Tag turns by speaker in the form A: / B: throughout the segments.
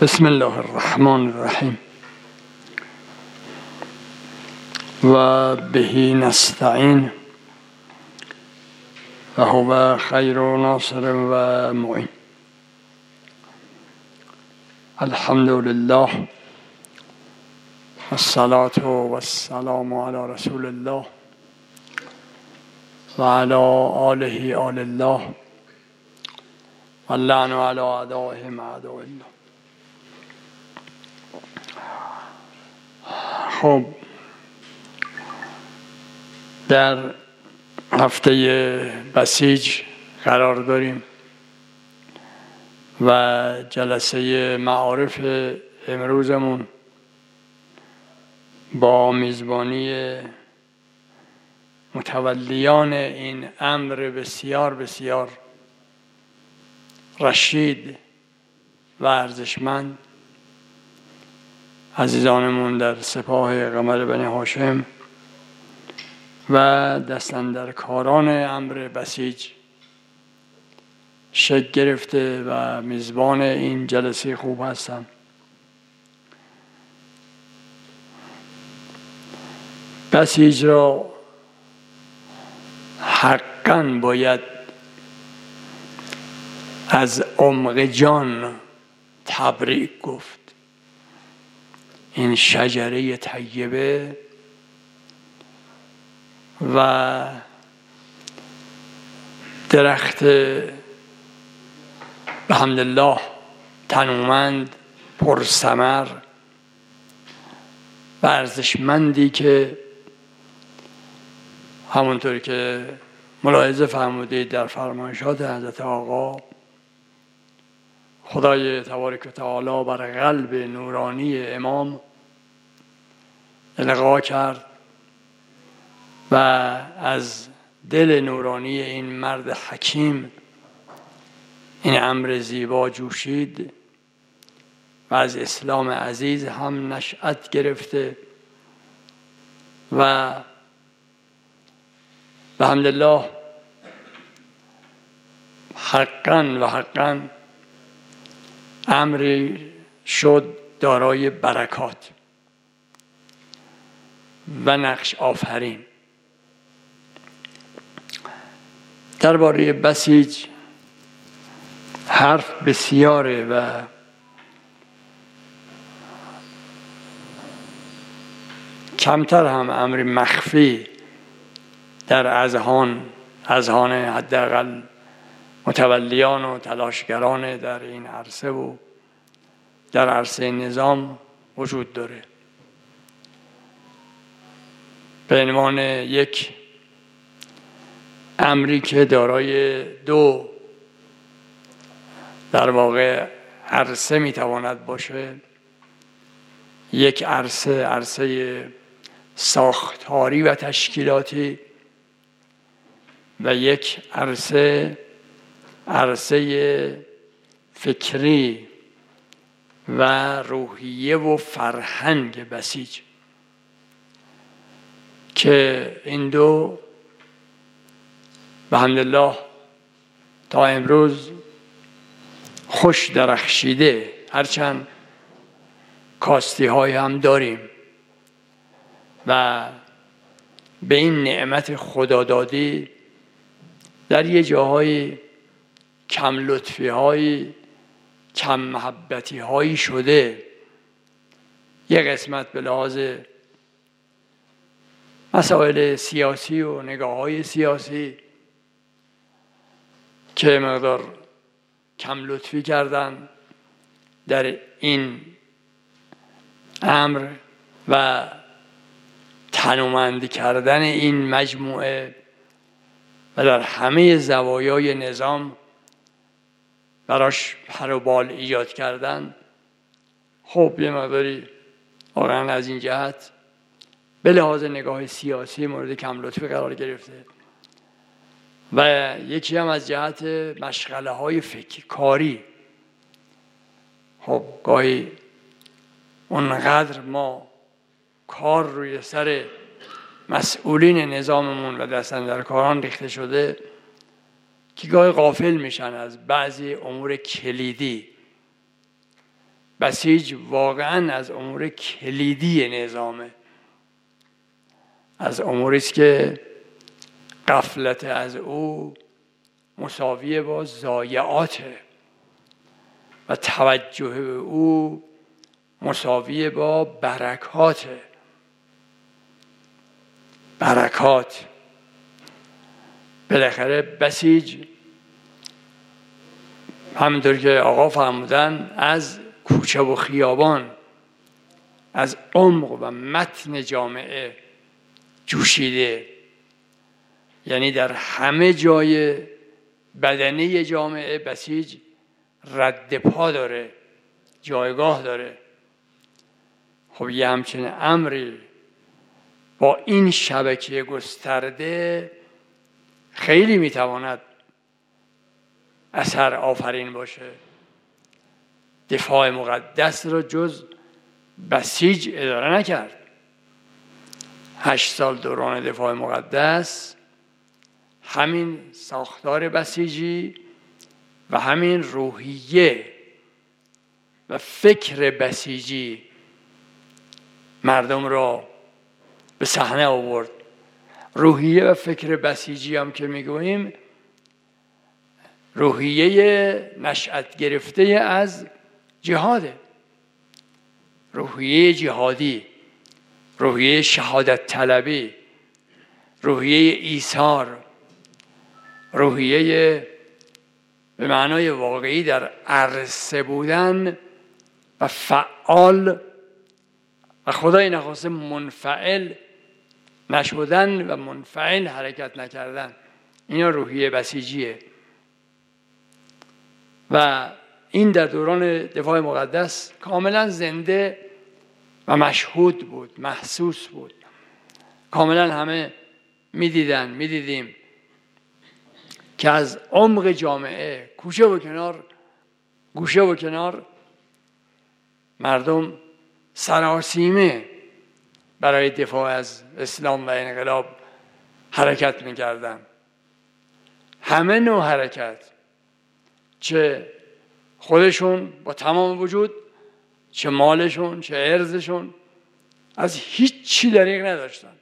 A: بسم الله الرحمن الرحیم و بهی نستعین و هو خیر ناصر و معین. الحمد لله والصلاة والسلام علی رسول الله و علی آله آل الله و اللعن علی اعدائهم اعداء الله. خب، در هفته بسیج قرار داریم و جلسه معارف امروزمون با میزبانی متولیان این امر بسیار بسیار رشید و ارزشمند، عزیزانمون در سپاه قمر بنی هاشم و دستاندرکاران امر بسیج شکل گرفته و میزبان این جلسه خوب هستم. بسیج را حقاً باید از عمق جان تبریک گفت. این شجره طیبه و درخت الحمدلله تنومند، پرثمر و ارزشمندی که همونطور که ملاحظه فرمودید در فرمایشات حضرت آقا، خدای تبارک و تعالی بر قلب نورانی امام القا کرد و از دل نورانی این مرد حکیم این امر زیبا جوشید و از اسلام عزیز هم نشأت گرفته و الحمدلله حقاً امری شد دارای برکات و نقش آفرین. درباره بسیج حرف بسیاره و کمتر هم امر مخفی در اذهان حداقل متولیان و تلاشگران در این عرصه و در عرصه نظام وجود داره. به عنوان یک امری که دارای دو در واقع عرصه میتواند باشه، یک عرصه ساختاری و تشکیلاتی و یک عرصه فکری و روحیه و فرهنگ بسیج که این دو الحمدلله تا امروز خوش درخشیده، هرچند کاستی های هم داریم و به این نعمت خدادادی در یه جاهای کم لطفی هایی، کم محبتی هایی شده. یه قسمت به لحاظ مسائل سیاسی و نگاه های سیاسی که مقدار کم لطفی کردن در این امر و تنومند کردن این مجموعه و در همه زوایای نظام براش پر و بال ایجاد کردن. خب یه مقداری واقعا از این جهت به لحاظ نگاه سیاسی مورد کم لطفی قرار گرفته و یکی هم از جهت مشغله های فکر کاری. خب گاهی اونقدر ما کار روی سر مسئولین نظاممون و دستاندرکاران ریخته شده که گاهی غافل میشن از بعضی امور کلیدی بسیج واقعا از امور کلیدی نظامه، از اموری است که غفلت از او مساوی با ضایعاته و توجه به او مساوی با برکاته. برکات بالاخره بسیج همونطور که آقا فرمودن از کوچه و خیابان، از عمق و متن جامعه جوشیده، یعنی در همه جای بدنه جامعه بسیج رد پا داره، جایگاه داره. خب یه همچین امری با این شبکه گسترده خیلی میتواند اثر آفرین باشه. دفاع مقدس را جز بسیج اداره نکرد. 8 سال دوران دفاع مقدس همین ساختار بسیجی و همین روحیه و فکر بسیجی مردم را به صحنه آورد. روحیه و فکر بسیجی هم که میگوییم روحیه نشأت گرفته از جهاده، روحیه جهادی، روحیه شهادت طلبی، روحیه ایثار، روحیه به معنای واقعی در عرصه بودن و فعال و خدای نخواسته منفعل نشدن و منفعل حرکت نکردن. اینا روحیه بسیجیه و این در دوران دفاع مقدس کاملا زنده و مشهود بود، محسوس بود. کاملا همه میدیدیم که از عمق جامعه کوچه و کنار، گوشه و کنار مردم سراسیمه برای دفاع از اسلام و انقلاب حرکت میکردن. همه نوع حرکت، چه خودشون با تمام وجود، چه مالشون، چه ارزشون، از هیچ چی دریغ نداشتن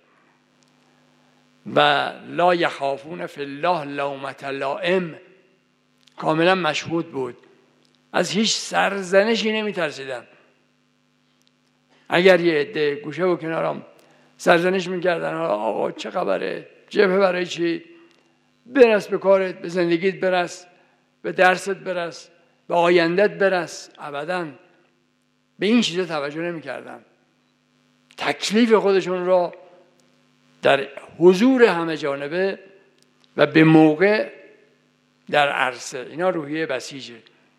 A: و لا یخافون فی الله لومة لائم کاملا مشهود بود. از هیچ سرزنشی نمی ترسیدن. اگر یه عده گوشه و کنارم سرزنش میکردن آقا چه خبره، جبهه برای چی، برس به کارت، به زندگیت برس، به درست برس، به آیندت برس، ابداً به این چیزا توجه نمیکردن. تکلیف خودشون را در حضور همه جانبه و به موقع در عرصه، اینا روحیه بسیجه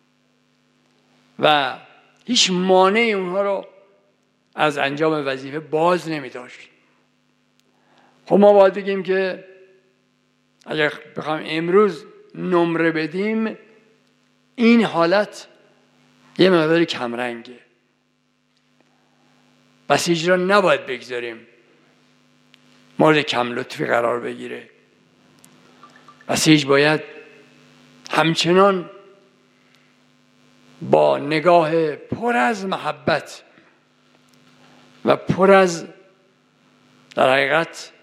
A: و هیچ مانعی اونها رو از انجام وظیفه باز نمی داشت. خب ما باید بگیم که اگر بخوایم امروز نمره بدیم این حالت یه مقداری کمرنگه. بسیج را نباید بگذاریم مورد کم لطفی قرار بگیره. بسیج باید همچنان با نگاه پر از محبت و پر از در حقیقت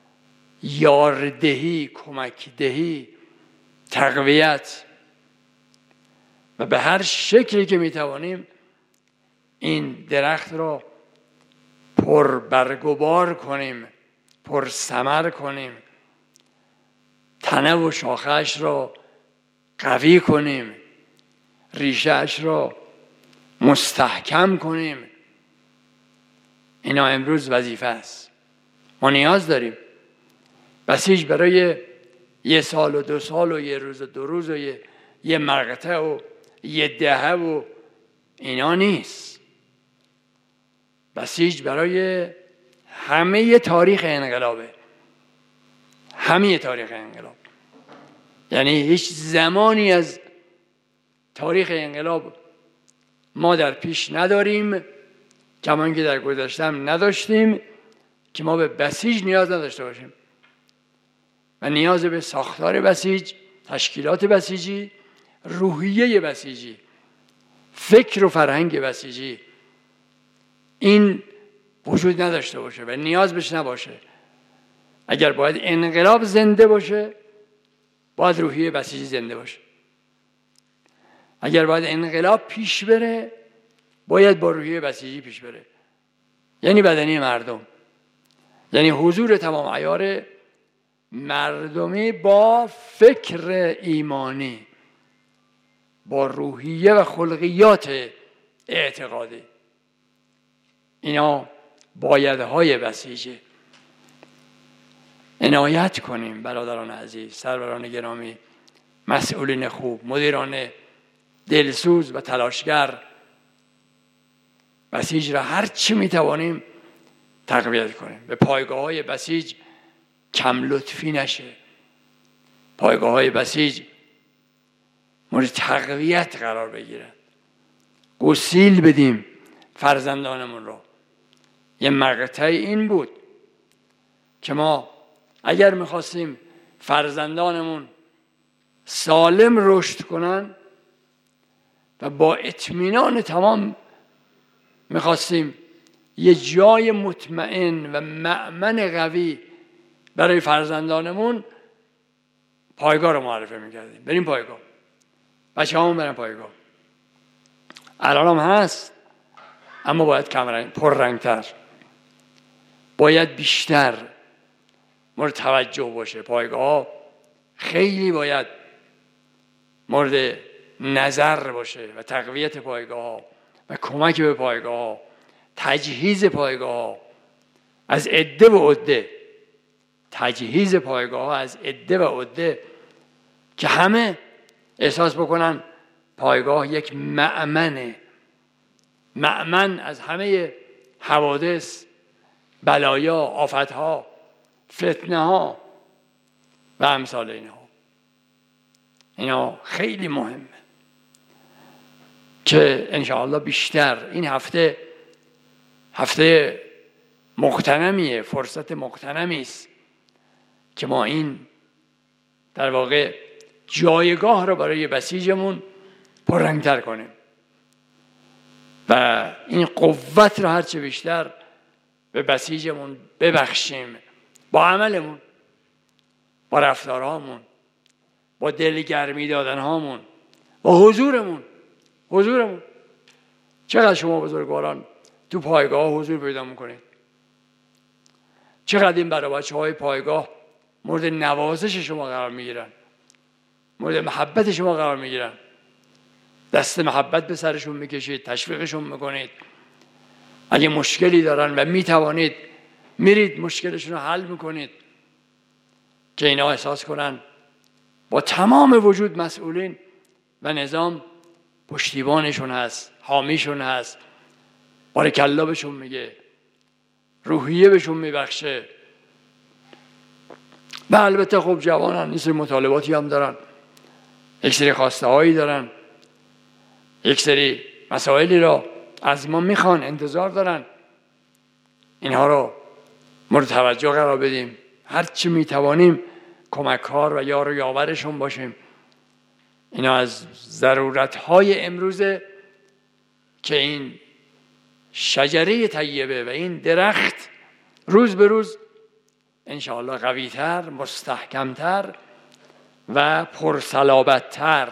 A: یاردهی، کمکدهی، تقویت و به هر شکلی که میتوانیم این درخت را پر برگ و بار کنیم، پر ثمر کنیم، تنه و شاخه‌اش را قوی کنیم، ریشه‌اش را مستحکم کنیم. اینا امروز وظیفه است. ما نیاز داریم. بسیج برای 1 سال و 2 سال و 1 روز و 2 روز و یه مقطع و 1 دهه و اینا نیست. بسیج برای همه تاریخ انقلابه. همه تاریخ انقلاب. یعنی هیچ زمانی از تاریخ انقلاب ما در پیش نداریم، کمان که در گذشته هم نداشتیم، که ما به بسیج نیاز نداشته باشیم و نیاز به ساختار بسیج، تشکیلات بسیجی، روحیه بسیجی، فکر و فرهنگ بسیجی این وجود نداشته باشه و نیاز بهش نباشه. اگر باید انقلاب زنده باشه، باید روحیه بسیجی زنده باشه. اگر باید انقلاب پیش بره، باید با روحیه بسیجی پیش بره. یعنی بدنی مردم، یعنی حضور تمام عیار مردمی با فکر ایمانی، با روحیه و خلقیات اعتقادی. اینا بایدهای بسیجه. عنایت کنیم برادران عزیز، سروران گرامی، مسئولین خوب، مدیران دلسوز و تلاشگر، بسیج را هر چی میتوانیم تقویت کنیم. به پایگاه‌های بسیج کم لطفی نشه. پایگاه‌های بسیج مورد تقویت قرار بگیرن. گسیل بدیم فرزندانمون رو. یه مقطع این بود که ما اگر میخواستیم فرزندانمون سالم رشد کنن و با اطمینان تمام میخواستیم یه جای مطمئن و مأمن قوی برای فرزندانمون، پایگاه رو معرفی میکردیم. بریم پایگاه، بچه همون برن پایگاه. الان هم هست، اما باید پررنگتر، باید بیشتر مورد توجه باشه. پایگاه خیلی باید مورد نظر باشه و تقویت پایگاه ها و کمک به پایگاه ها، تجهیز پایگاه ها از عده و عده، تجهیز پایگاه ها از عده و عده که همه احساس بکنن پایگاه یک مأمنه، مأمن از همه حوادث، بلایا، آفتها، فتنه ها و امثال اینها. اینا خیلی مهمه که انشاءالله بیشتر این هفته مغتنمیه، فرصت مغتنمی است که ما این در واقع جایگاه رو برای بسیجمون پررنگتر کنیم و این قوت رو هرچه بیشتر به بسیجمون ببخشیم، با عملمون، با رفتارهامون، با دلگرمی دادنهامون، با حضورمون. چقدر شما بزرگواران تو پایگاه حضور پیدا میکنید؟ چقدر این برای بچه‌های پایگاه مورد نوازش شما قرار میگیرن، مورد محبت شما قرار میگیرن، دست محبت به سرشون میکشید، تشویقشون میکنید. اگه مشکلی دارن و میتوانید میرید مشکلشون رو حل میکنید که اینا احساس کنن با تمام وجود مسئولین و نظام پشتیبانشون هست، حامیشون هست، بارکالله بهشون میگه، روحیه بهشون میبخشه. و البته خب جوانان این سری مطالباتی هم دارن، یک سری خواسته هایی دارن، یک سری مسائلی را از ما میخوان، انتظار دارن. اینها رو مورد توجه قرار بدیم، هر چی میتوانیم کمککار و یار و یاورشون باشیم. اینا از ضرورت‌های امروزه که این شجره طیبه و این درخت روز به روز انشاءالله قوی‌تر، مستحکم‌تر و پرصلابت‌تر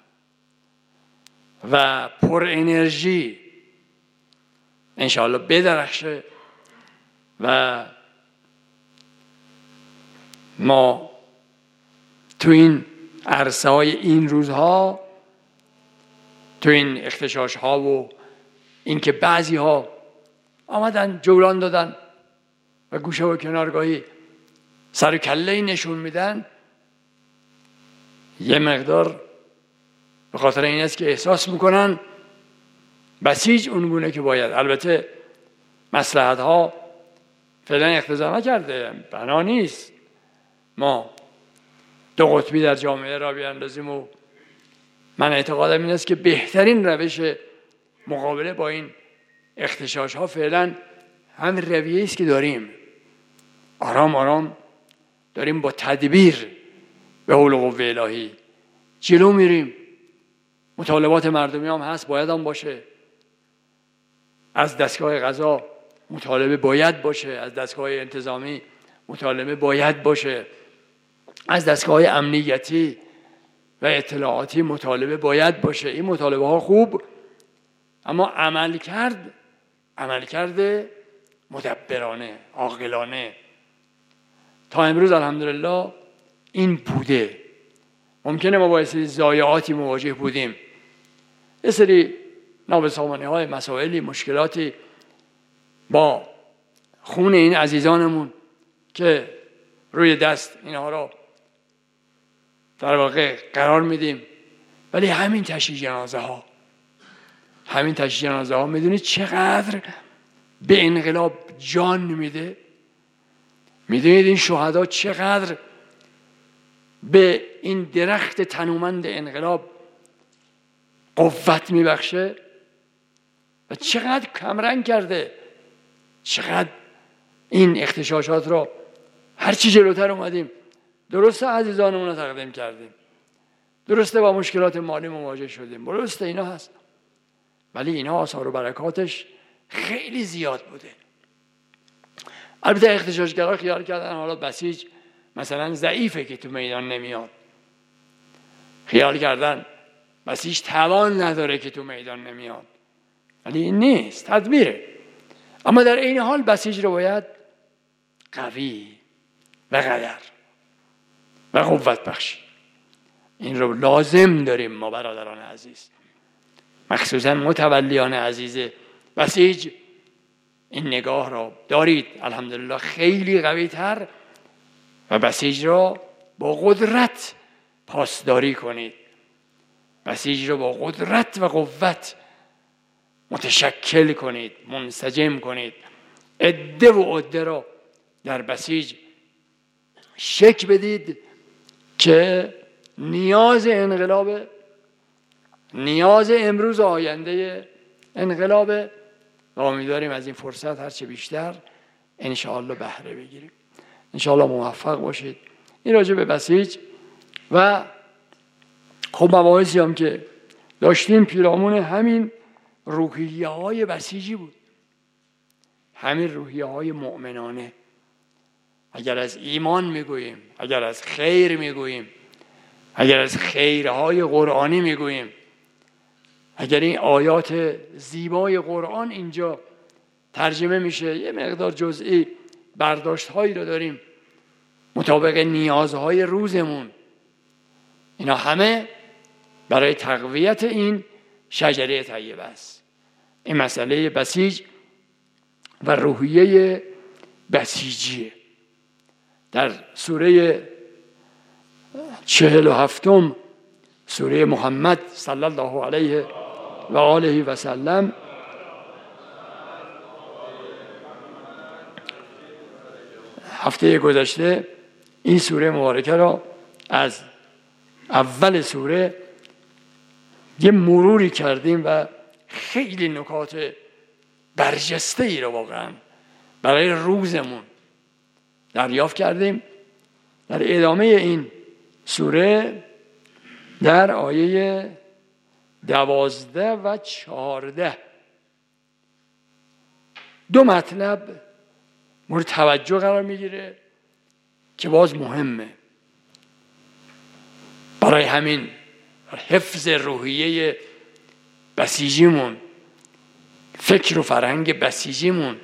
A: و پر انرژی انشاءالله بدرخشه و ما تو این عرصه های این روزها، تو این اختشاش ها و این که بعضی ها آمدن جولان دادن و گوشه و کنارگاهی سر و کله نشون میدن، یه مقدار به خاطر این است که احساس میکنن بسیج اونگونه که باید. البته مصلحت ها فعلا اقتضا نکرده، بنا نیست ما دو قطبی در جامعه را بیاندازیم و من اعتقادم این است که بهترین روش مقابله با این اختشاش ها فعلا هم رویه است که داریم، آرام آرام داریم با تدبیر به حول و قوه الهی جلو میریم مطالبات مردمی هم هست، باید هم باشه. از دستگاه قضا مطالبه باید باشه، از دستگاه انتظامی مطالبه باید باشه، از دستگاه امنیتی و اطلاعاتی مطالبه باید باشه. این مطالبه ها خوب، اما عملکرد مدبرانه، عاقلانه تا امروز الحمدلله این بوده. ممکنه ما با یه سری ضایعاتی مواجه بودیم، یه سری نابسامانی های مسائلی، مشکلاتی با خون این عزیزانمون که روی دست اینها را در واقع قرار میدیم. ولی همین تشییع جنازه ها میدونید چقدر به انقلاب جان میده؟ میدونید این شهدا چقدر به این درخت تنومند انقلاب قوت میبخشه و چقدر کمرنگ کرده، چقدر این اغتشاشات را هرچی جلوتر اومدیم درسته عزیزانمون رو تقدیم کردیم، درسته با مشکلات مالی مواجه شدیم، درسته اینا هست، ولی اینا آثار و برکاتش خیلی زیاد بوده. البته اغتشاشگرها خیال کردن حالا بسیج مثلا ضعیفه که تو میدان نمیاد، خیال کردن بسیج توان نداره که تو میدان نمیاد، ولی این نیست، تدبیره. اما در این حال بسیج رو باید قوی و قدر و قوت بخشی. این رو لازم داریم ما برادران عزیز، مخصوصا متولیان عزیز بسیج. این نگاه را دارید الحمدلله خیلی قوی تر و بسیج را با قدرت پاسداری کنید، بسیج را با قدرت و قوت متشکل کنید، منسجم کنید. عده و عده را در بسیج شک بدید که نیاز انقلاب، نیاز امروز آینده انقلاب و امیدواریم از این فرصت هرچه بیشتر انشاءالله بهره بگیریم. انشاءالله موفق باشید. این راجع به بسیج و خب مباحثی هم که داشتیم پیرامون همین روحیه های بسیجی بود، همین روحیه های مؤمنانه. اگر از ایمان میگوییم، اگر از خیر میگوییم، اگر از خیرهای قرآنی میگوییم، اگر این آیات زیبای قرآن اینجا ترجمه میشه، یه مقدار جزئی برداشت هایی رو داریم مطابق نیازهای روزمون، اینا همه برای تقویت این شجره طیبه است. این مسئله بسیج و روحیه بسیجیه. در سوره 47 سوره محمد صلی الله علیه و آله و سلم هفته گذشته این سوره مبارکه را از اول سوره یه مروری کردیم و خیلی نکات برجسته ای را واقعا برای روزمون دریافت کردیم. در ادامه این سوره در آیه 12 و 14 دو مطلب مورد توجه قرار میگیره که باز مهمه برای همین حفظ روحیه بسیجیمون، فکر و فرهنگ بسیجیمون.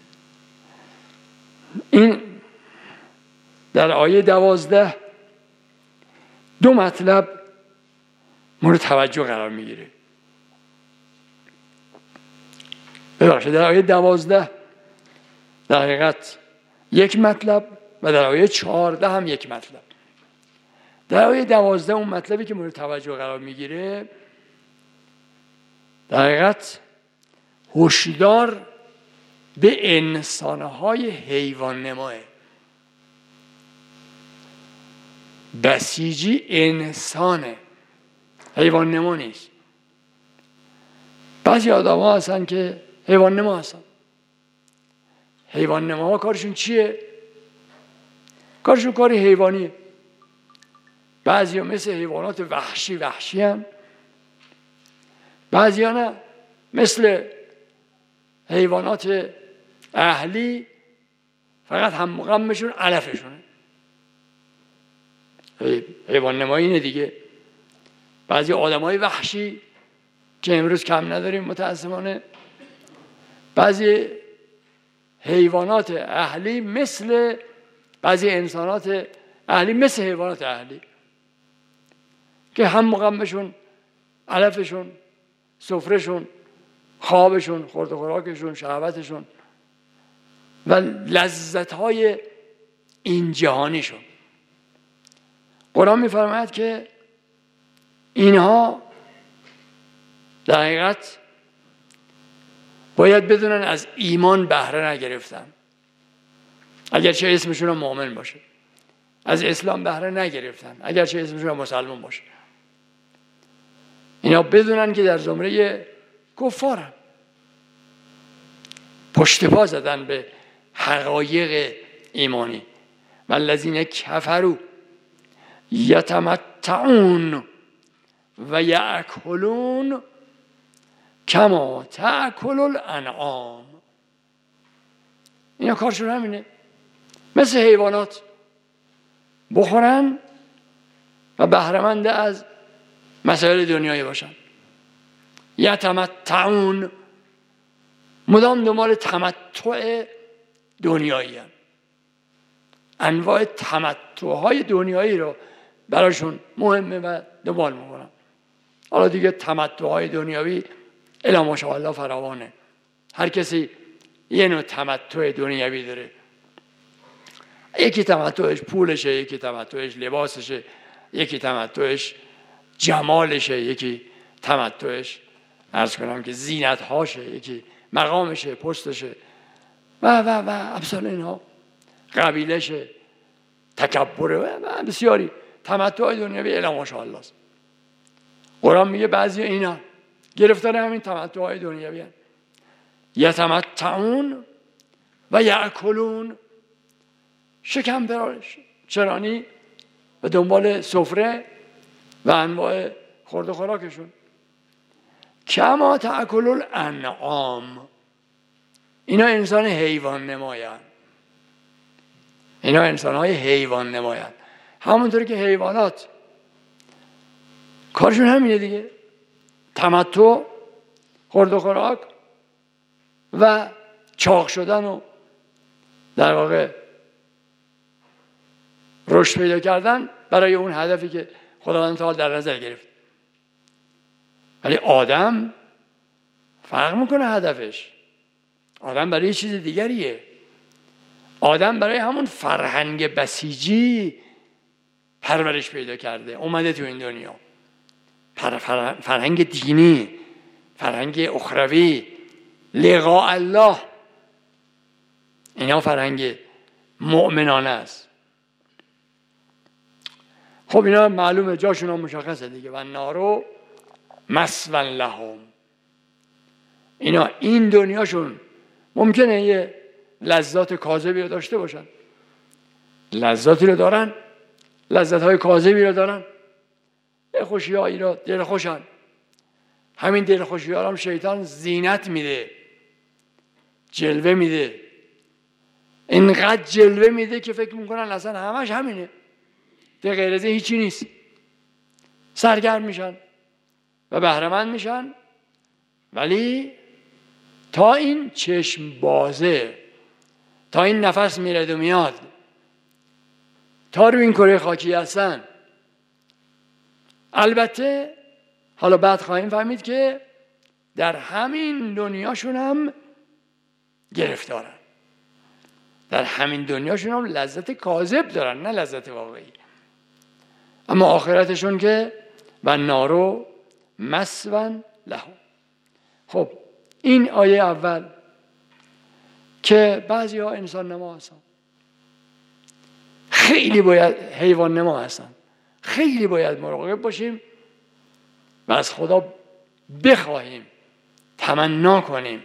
A: این در آیه 12 دو مطلب مورد توجه قرار میگیره. ببخشید، در آیه 12 در حقیقت یک مطلب و در آیه 14 هم یک مطلب. در آیه 12 اون مطلبی که مورد توجه قرار میگیره در حقیقت هشدار به انسانهای حیوان نماه. بسیجی انسانه، حیوان نما نیست. بعضی آدم ها هستن که حیوان نما هستن. حیوان نما ها کارشون چیه؟ کارشون کاری حیوانیه. بعضی ها مثل حیوانات وحشی هستن، بعضی ها نه، مثل حیوانات اهلی فقط هم غمشون علفشونه. حیوان نمایی اینه دیگه. بعضی آدمای وحشی که امروز کم نداریم متاسفانه، بعضی حیوانات اهلی مثل بعضی انسانات اهلی مثل حیوانات اهلی که هم غمشون علفشون، سفرهشون، خوابشون، خورد و خوراکشون، شهوتشون و لذت‌های این جهانیشون. قرآن می‌فرماید که اینها در حقیقت باید بدونن از ایمان بهره نگرفتن، اگرچه اسمشون هم مؤمن باشه. از اسلام بهره نگرفتن، اگرچه اسمشون هم مسلمان باشه. اینا بدونن که در زمره کفارن، پشت پا زدن به حقایق ایمانی. والذین کفروا یتمتعون و یأکلون کما تأکل الانعام. اینا کارشون همینه، مثل حیوانات بخورن و بهره‌مند از مسائل دنیایی باشن. یتمتعون، مدام دنبال تمتع دنیایی هستند. انواع تمتع‌های دنیایی رو براشون مهمه و دنبال میکنن. حالا دیگه تمتع‌های دنیایی الا ماشاءالله فراوانه. هر کسی یه نوع تمتع دنیایی داره. یکی تمتعش پولشه، یکی تمتعش لباسشه، یکی تمتعش جمالشه، یکی تمتعش عرض کنم که زینت‌هاشه، یکی مقامشه، پستشه و امثال اینها، قبیلشه، تکبره و بسیاری تمتع دنیوی الا ماشاءالله است. قرآن میگه بعضی اینا گرفتار همین تمتع‌های دنیوی هستند. یتمتعون و یأکلون، شکم چرانی و دنبال سفره و انواع خورد و خوراکشون. کما تأکل الانعام، اینا انسان حیوان نمایان، اینا انسان‌های حیوان نمایان. همونطوری که حیوانات کارشون همینه دیگه، تمتع، خورد و خوراک و چاق شدن و در واقع رشد پیدا کردن برای اون هدفی که خداوند تعالی در نظر گرفت. ولی آدم فرق میکنه هدفش. آدم برای چیز دیگریه. آدم برای همون فرهنگ بسیجی پرورش پیدا کرده، اومده تو این دنیا. فرهنگ دینی، فرهنگ اخروی، لقاء الله، اینا فرهنگ مؤمنانه است. خب اینا معلومه، جاشون هم مشخصه دیگه. و نارو مثوی لهم، اینا این دنیاشون ممکنه یه لذات کاذبی رو داشته باشن، لذاتی رو دارن، لذت‌های کاذبی رو دارن، خوشی‌هایی رو دل خوشن. همین دل خوشی‌ها هم شیطان زینت میده، جلوه میده، اینقدر جلوه میده که فکر میکنن اصلا همش همینه، در غیر از این هیچی نیست. سرگرم میشن و بهره‌مند میشن، ولی تا این چشم بازه، تا این نفس میرد و میاد، تا روی این کره خاکی هستن. البته حالا بعد خواهیم فهمید که در همین دنیاشون هم گرفتارن، در همین دنیاشون هم لذت کاذب دارن، نه لذت واقعی. اما آخرتشون که و نارو مثوی لهم. خب این آیه اول که بعضی ها انسان نما هستن، خیلی باید حیوان نما هستن، خیلی باید مراقب باشیم و از خدا بخواهیم، تمنا کنیم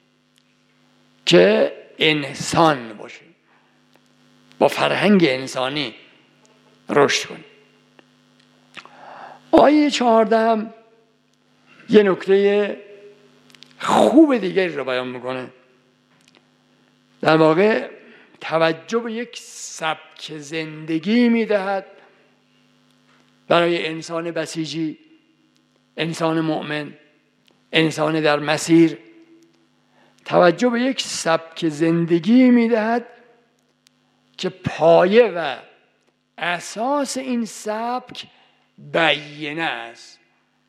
A: که انسان باشیم، با فرهنگ انسانی رشد کنیم. آیه 14 یه نکته خوب دیگری رو بیان میکنه. در واقع توجه به یک سبک زندگی میدهد برای انسان بسیجی، انسان مؤمن، انسان در مسیر. توجه به یک سبک زندگی میدهد که پایه و اساس این سبک بیینه است.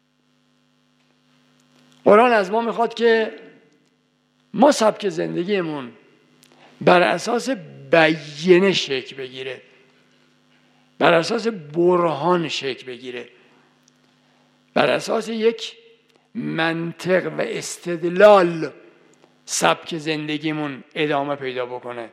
A: قرآن از ما میخواد که ما سبک زندگیمون بر اساس بیینه شکل بگیره، بر اساس برهان شکل بگیره، بر اساس یک منطق و استدلال سبک زندگیمون ادامه پیدا بکنه.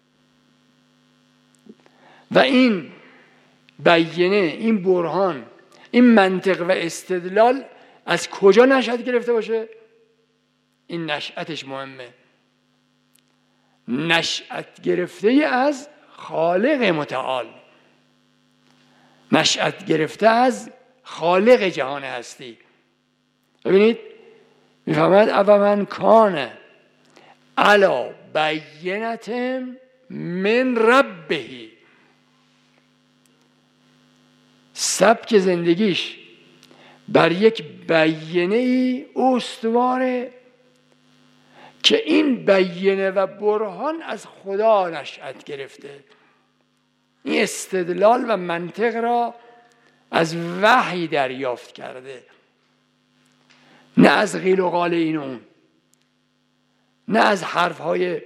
A: و این بیینه، این برهان، این منطق و استدلال از کجا نشأت گرفته باشه؟ این نشأتش مهمه. نشأت گرفته از خالق متعال، نشأت گرفته از خالق جهان هستی. ببینید میفهمد افمن کان علی بینة من ربه، سبک زندگیش بر یک بیینه استواره که این بیینه و برهان از خدا نشأت گرفته. این استدلال و منطق را از وحی دریافت کرده، نه از قیل و قال این اون، نه از حرفهای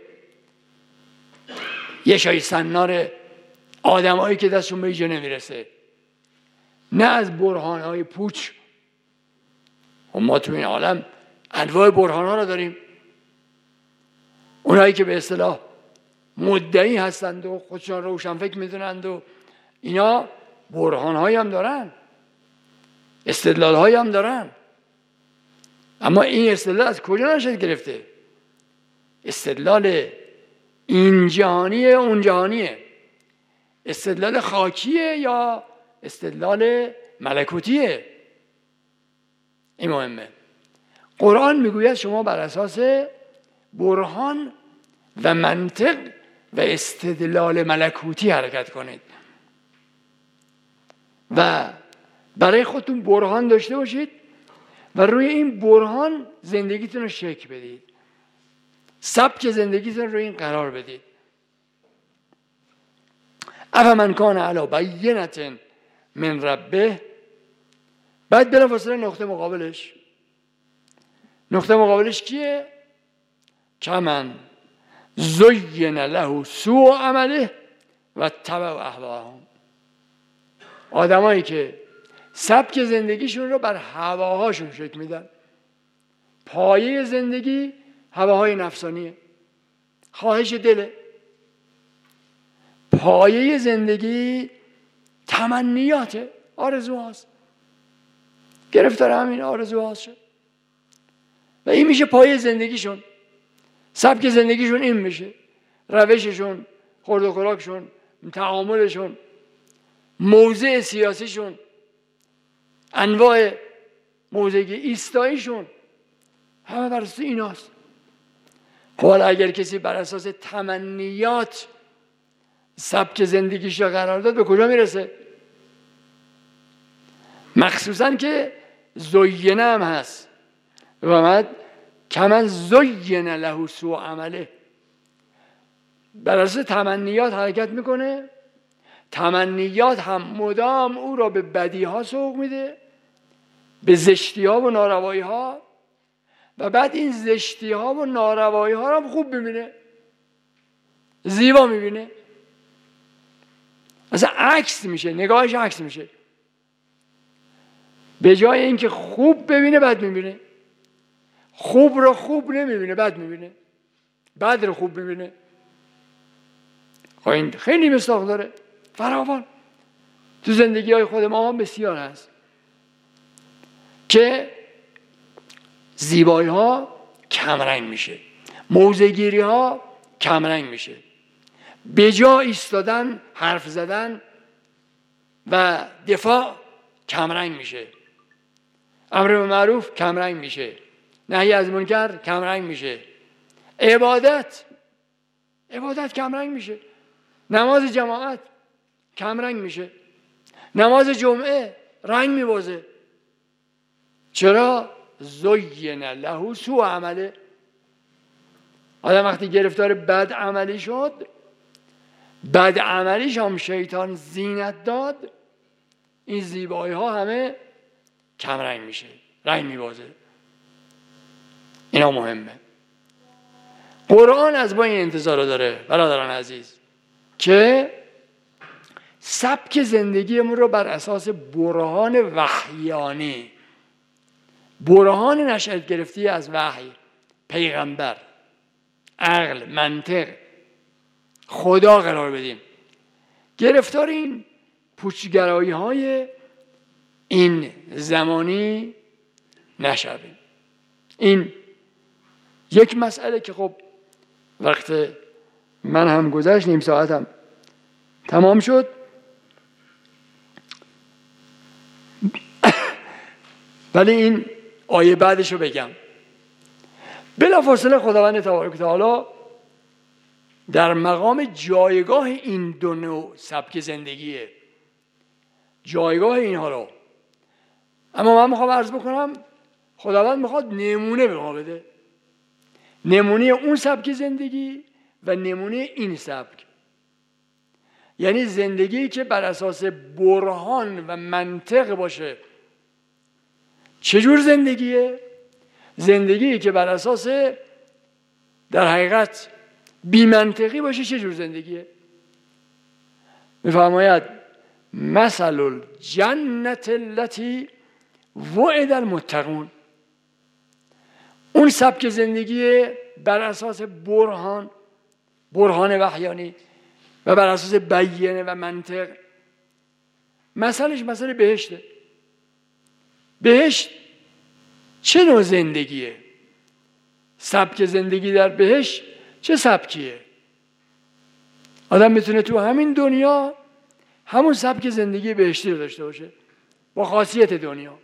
A: یه شای سنار آدمایی که دستشون به اینجا نمیرسه، نه از برهانهای پوچ. ما تو این عالم انواع برهانها را داریم. اونایی که به اصطلاح مدعی هستند و خودشان روشن فکر میدونند و اینا برهانهایی هم دارن، استدلالهایی هم دارن، اما این استدلال از کجا نشأت گرفته؟ استدلال این جهانیه اون جهانیه، استدلال خاکیه یا استدلال ملکوتیه. این مهمه. قرآن میگوید شما بر اساس برهان و منطق و استدلال ملکوتی حرکت کنید و برای خودتون برهان داشته باشید و روی این برهان زندگیتون رو شکل بدید، سبک زندگیتون رو روی این قرار بدید. افمن کان علی بینة من ربه. بعد بلافاصله نقطه مقابلش کیه؟ کمن زین له سوء عمله و اتبعوا اهواهم. آدمایی که سبک زندگیشون رو بر هواهاشون شکل میدن. پایه زندگی هواهای نفسانیه، خواهش دله. پایه زندگی تمنیاته، آرزوهاست، گرفتار همین آرزوهاست شد و این میشه پایه زندگیشون. سبک زندگیشون این میشه، روششون، خورد و خوراکشون، تعاملشون، موضع سیاسیشون، انواع موضع ایستاییشون، همه بر اساس ایناست. خب حالا اگر کسی بر اساس تمنیات سبک زندگیش را قرار داد به کجا میرسه؟ مخصوصا که زینه هم هست و کمن زین له سوء عمله. بر اساس تمنیات حرکت میکنه، تمنیات هم مدام او را به بدیها سوق میده، به زشتیها و نارواییها، و بعد این زشتیها و نارواییها را هم خوب میبینه، زیبا میبینه. اصلا عکس میشه، نگاهش عکس میشه. به جای اینکه خوب ببینه بد میبینه، خوب رو خوب نمیبینه بد میبینه، بد رو خوب میبینه. این خیلی مصداق داره، فراوان تو زندگی های خود ما هم بسیار هست که زیبایی ها کمرنگ میشه، موضع‌گیری ها کمرنگ میشه، به جا ایستادن، حرف زدن و دفاع کمرنگ میشه. امر به معروف کمرنگ میشه، نهی از منکر کمرنگ میشه، عبادت کمرنگ میشه، نماز جماعت کمرنگ میشه، نماز جمعه رنگ میبازه. چرا؟ زین له سوء عمله. آدم وقتی گرفتار بد عملی شد، بد عملیش هم شیطان زینت داد، این زیبایی ها همه کمرنگ میشه، رنگ میبازه. اینا مهمه. قرآن از ما این انتظار رو داره برادران عزیز که سبک زندگیمون رو بر اساس برهان وحیانی، برهان نشأت گرفتی از وحی، پیغمبر، عقل، منطق، خدا قرار بدیم. گرفتار این پوچگرایی های این زمانی نشویم. این یک مسئله که خب وقت من هم گذشت، نیم ساعتم تمام شد. ولی این آیه بعدش رو بگم. بلافاصله خداوند تبارک و تعالی در مقام جایگاه این دو نوع سبک زندگیه، جایگاه اینها رو، اما من میخوام عرض بکنم خداوند میخواد نمونه به ما بده، نمونه اون سبک زندگی و نمونه این سبک. یعنی زندگی که بر اساس برهان و منطق باشه. چجور زندگیه؟ زندگی که بر اساس در حقیقت بی منطقی باشه. چجور زندگیه؟ میفرماید مثل الجنت التي وعد المتقون. اون سبک زندگی بر اساس برهان وحیانی و بر اساس بیانه و منطق. مثلش مثل بهشته. بهشت چه نوع زندگیه؟ سبک زندگی در بهشت چه سبکیه؟ آدم میتونه تو همین دنیا همون سبک زندگی بهشتی رو داشته باشه با خاصیت دنیا.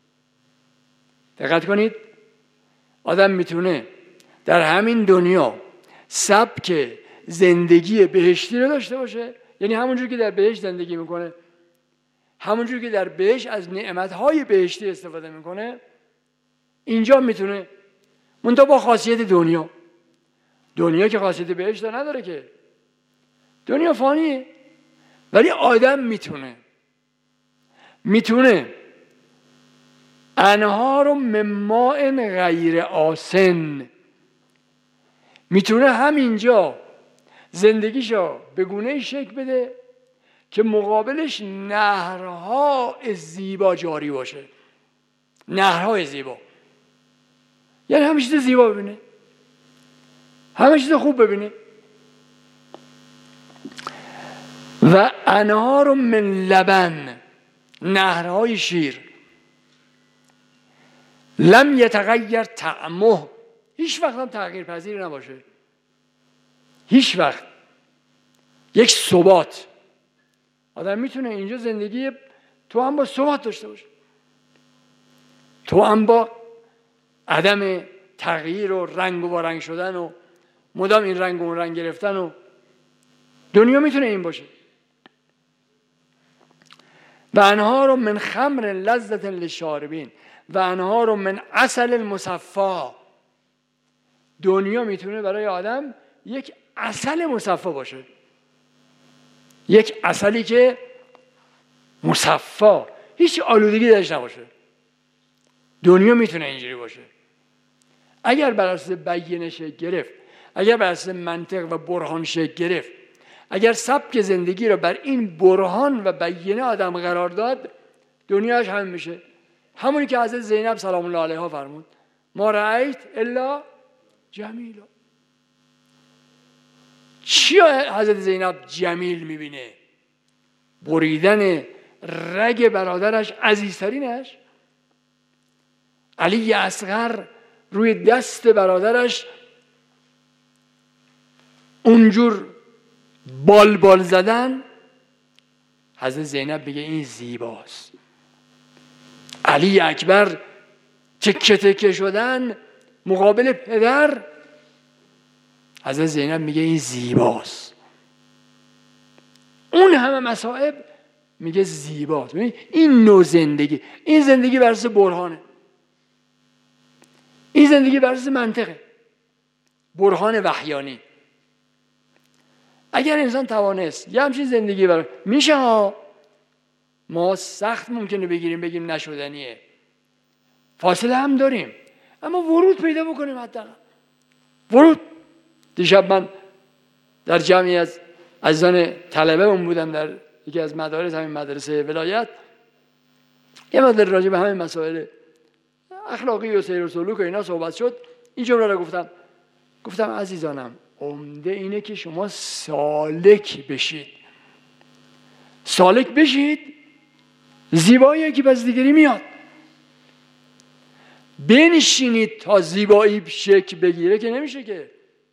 A: دقت کنید، آدم میتونه در همین دنیا سبک زندگی بهشتی رو داشته باشه، یعنی همونجور که در بهشت زندگی میکنه، همونجور که در بهشت از نعمتهای بهشتی استفاده میکنه، اینجا میتونه، منتها با خاصیت دنیا. دنیا که خاصیت بهشت نداره که، دنیا فانیه. ولی آدم میتونه انهار من ماء غیر آسن، میتونه همینجا زندگیشو به گونه‌ای شکل بده که مقابلش نهرهای زیبا جاری باشه. نهرهای زیبا یعنی همه چیز زیبا ببینه، همه چیز خوب ببینه. و انهار من لبن، نهرهای شیر، لم یتغیر طعمه، هیچ وقت هم تغییر پذیر نباشه، هیچ وقت. یک ثبات. آدم میتونه اینجا زندگی تو هم با ثبات داشته باشه، تو هم با عدم تغییر و رنگ و با رنگ شدن و مدام این رنگ و اون رنگ گرفتن و دنیا میتونه این باشه. و انهار من خمر لذت للشاربین و انهار من عسل مصفا. دنیا میتونه برای آدم یک عسل مصفا باشه، یک عسلی که مصفا، هیچ آلودگی درش نباشه. دنیا میتونه اینجوری باشه اگر بر اساس بیانه شکل گرفت، اگر بر اساس منطق و برهان شکل گرفت، اگر سبک زندگی رو بر این برهان و بیانه آدم قرار داد، دنیاش همین میشه. همونی که حضرت زینب سلام الله علیها فرمود ما رأیت الا جمیلا. چی حضرت زینب جمیل میبینه؟ بریدن رگ برادرش، عزیزترینش علی اصغر، روی دست برادرش اونجور بال زدن. حضرت زینب بگه این زیباست. علی اکبر تکه تکه شدن مقابل پدر، حضرت زینب میگه این زیباست. اون همه مصائب میگه زیباست. این نوع زندگی، این زندگی بر اساس برهانه، این زندگی بر اساس منطقه، برهان وحیانی. اگر انسان توانست یه همچین زندگی برای میشه ها، ما سخت ممکنه بگیم نشدنیه، فاصله هم داریم، اما ورود پیدا بکنیم. حداقل ورود. دیشب من در جمعی از عزیزان طلبه اون بودم در یکی از مدارس همین مدرسه ولایت، یه مدرسه راجع به همین مسائل اخلاقی و سیر و سلوک و اینا صحبت شد. این جمله رو گفتم عزیزانم، عمده اینه که شما سالک بشید. سالک بشید، زیبایی که پس دیگری میاد. بنشینید تا زیبایی شکل بگیره که نمیشه که.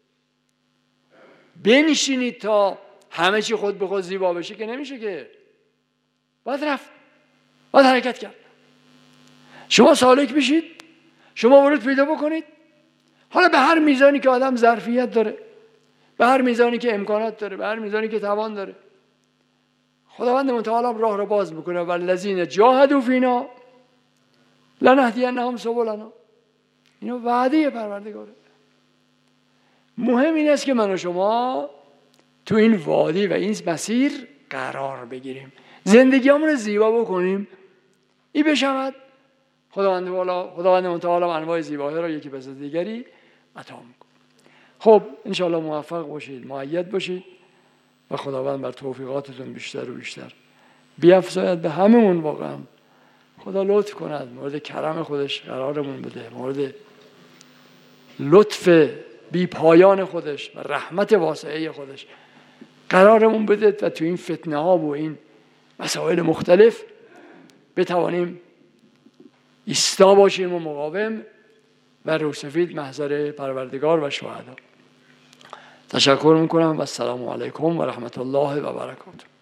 A: بنشینید تا همه چی خود به خود زیبا بشه که نمیشه که. باید رفت، باید حرکت کرد. شما سالک بشید، شما ورود پیدا بکنید. حالا به هر میزانی که آدم ظرفیت داره، به هر میزانی که امکانات داره، به هر میزانی که توان داره، خداوند متعال راه رو باز میکنه. والذین جاهدوا فینا لنهدینهم سبلنا. اینو وعده پروردگاره. مهم این است که من و شما تو این وادی و این مسیر قرار بگیریم، زندگیامون رو زیبا بکنیم. این بشود خداوند متعال انواع زیبایی را یکی پس از دیگری عطا میکنه. خب انشاءالله موفق باشید، مؤید باشید و خداوند بر توفیقاتتون بیشتر و بیشتر بیفزاید به هممون. واقعا خدا لطف کند، مورد کرم خودش قرارمون بده، مورد لطف بی پایان خودش و رحمت واسعه خودش قرارمون بده و تو این فتنه ها و این مسائل مختلف بتوانیم ایستا باشیم و مقاوم و روسفید محضر پروردگار و شهدا. تشکر میکنم و السلام علیکم و رحمت الله و برکاته.